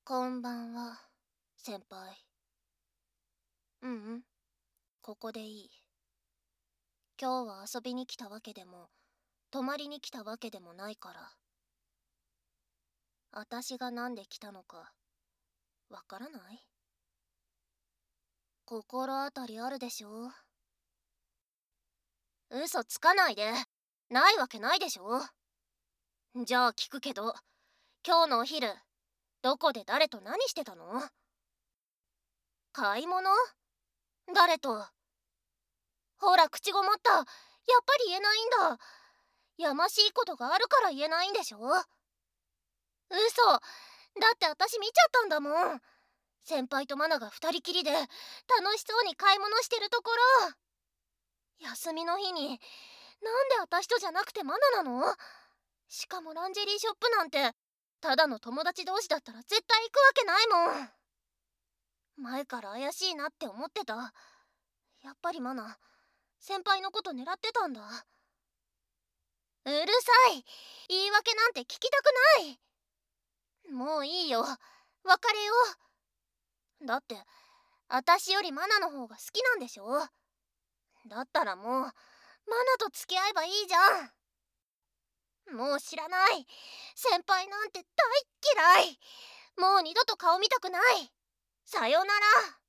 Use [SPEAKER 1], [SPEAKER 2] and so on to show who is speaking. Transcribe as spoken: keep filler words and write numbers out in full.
[SPEAKER 1] こんばんは、先輩。うんうん、ここでいい。今日は遊びに来たわけでも、泊まりに来たわけでもないから。あたしがなんで来たのか、わからない？心当たりあるでしょ？嘘つかないで。ないわけないでしょ。じゃあ聞くけど、今日のお昼、どこで誰と何してたの？買い物？誰と？ほら口ごもった。やっぱり言えないんだ。やましいことがあるから言えないんでしょ？嘘。だって私見ちゃったんだもん。先輩とマナが二人きりで楽しそうに買い物してるところ。休みの日になんで私とじゃなくてマナなの？しかもランジェリーショップなんてただの友達同士だったら絶対行くわけないもん。前から怪しいなって思ってた。やっぱりマナ先輩のこと狙ってたんだ。うるさい。言い訳なんて聞きたくない。もういいよ。別れよう。だって私よりマナの方が好きなんでしょ？だったらもうマナと付き合えばいいじゃん。もう知らない。先輩なんて大っ嫌い。もう二度と顔見たくない。さよなら。